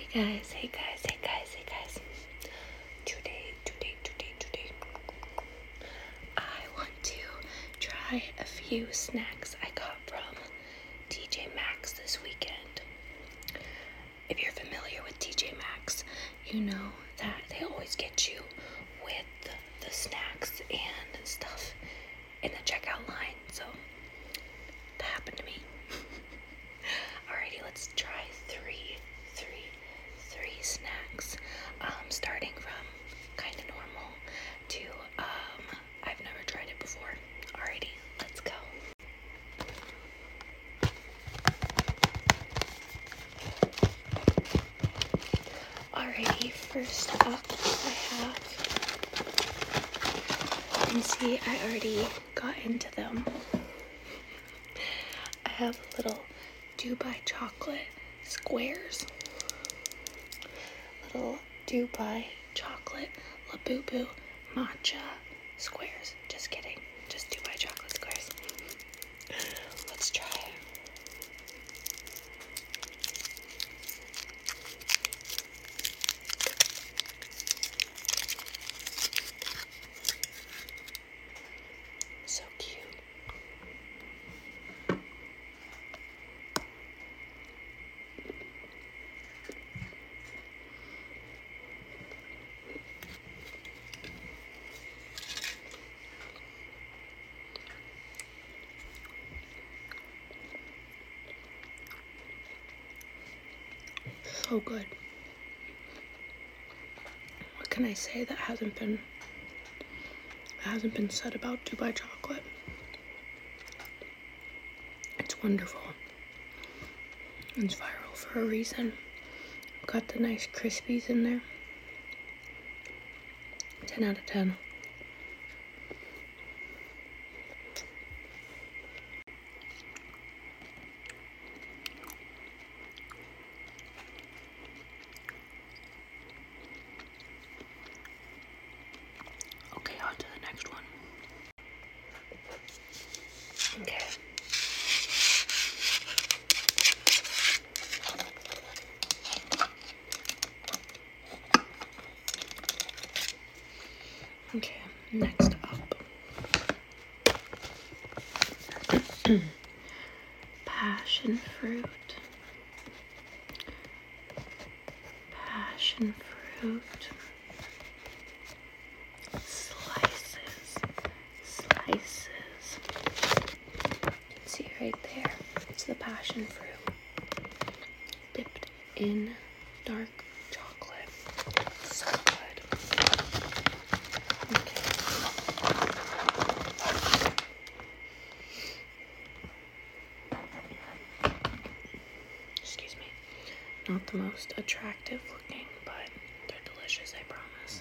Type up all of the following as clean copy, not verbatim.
Hey guys. Today, I want to try a few snacks I got from TJ Maxx this weekend. If you're familiar with TJ Maxx, you know that they always get you with the snacks and stuff in the checkout line, so that happened to me. Alrighty, let's try three snacks, starting from kind of normal to I've never tried it before. Alrighty, let's go. Alrighty, first up I have, you can see I already got into them. I have little Dubai chocolate squares. Little Dubai chocolate Labubu matcha squares. Just kidding. Just Dubai chocolate squares. Let's try it. So cute. So good. What can I say that hasn't been said about Dubai chocolate? It's wonderful. It's viral for a reason. Got the nice crispies in there. 10 out of 10. Okay, on to the next one. Okay. Okay, next up. Passion fruit. Slices. You can see right there. It's the passion fruit dipped in dark chocolate. So good. Okay. Excuse me. Not the most attractive looking, but they're delicious, I promise.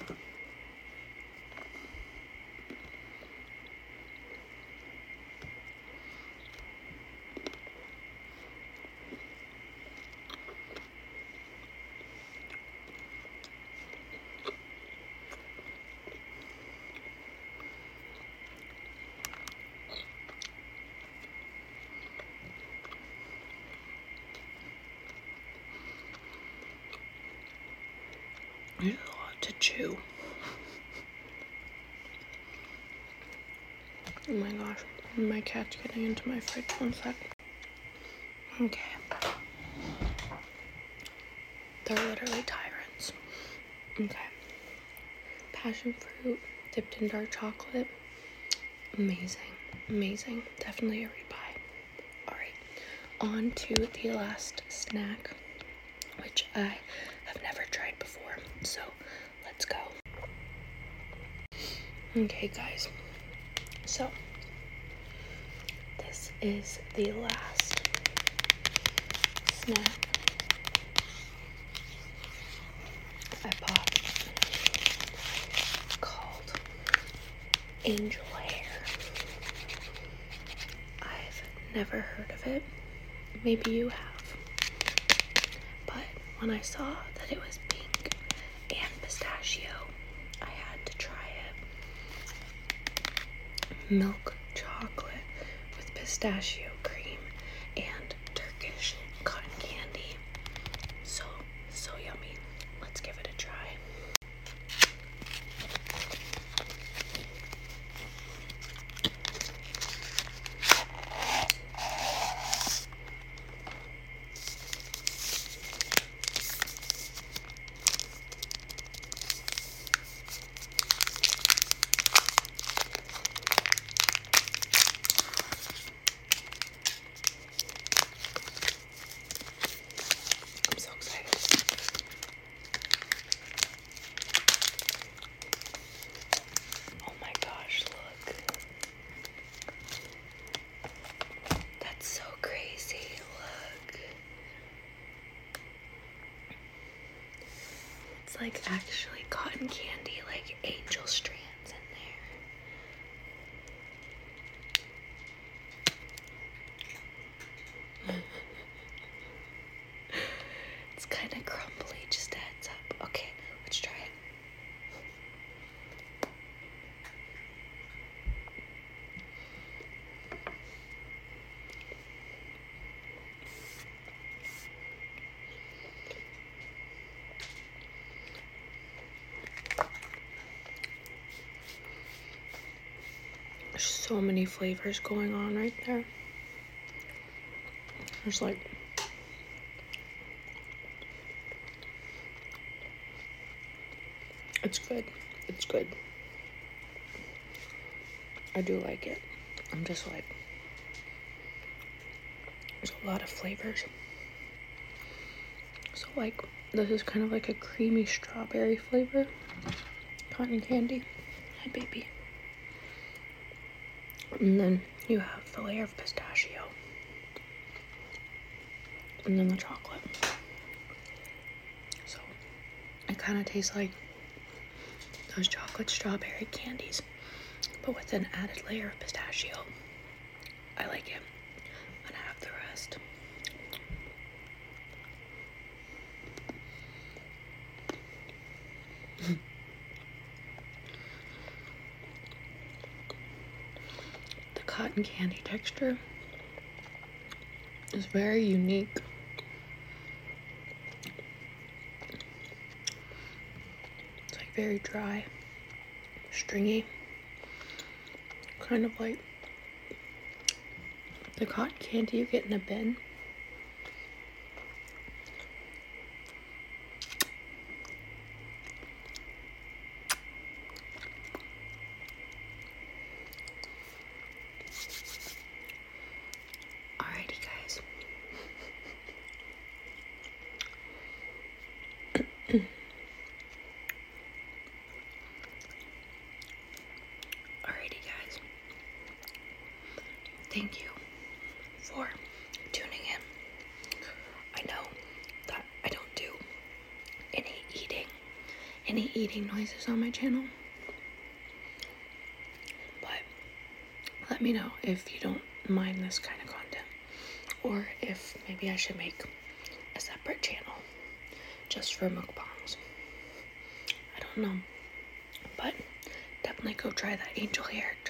There's a lot to chew. Oh my gosh, my cat's getting into my fridge. 1 sec. Okay. They're literally tyrants. Okay. Passion fruit dipped in dark chocolate. Amazing. Definitely a rebuy. Alright, on to the last snack, which I have never tried before. So let's go. Okay, guys. So this is the last snack I bought, called Angel Hair. I've never heard of it. Maybe you have. But when I saw that it was pink and pistachio, I had to try it. Milk chocolate with pistachio cream and Turkish cotton candy. So yummy. like actually cotton candy, like angel strands in there. It's kind of crumbly, just a heads up. Okay, let's try it. There's so many flavors going on right there. There's like it's good. It's good. I do like it. I'm just like, there's a lot of flavors. So like, this is kind of like a creamy strawberry flavor. Cotton candy. Hi, baby. And then you have the layer of pistachio. And then the chocolate. So it kind of tastes like those chocolate strawberry candies, but with an added layer of pistachio. I like it. I'm gonna have the rest. The cotton candy texture is very unique. It's like very dry, stringy, kind of like the cotton candy you get in a bin. Alrighty, guys. Alrighty, guys. Thank you for tuning in. I know that I don't do any eating noises on my channel, but let me know if you don't mind this kind of content, or if maybe I should make a separate channel just for mukbangs. I don't know, but definitely go try that angel hair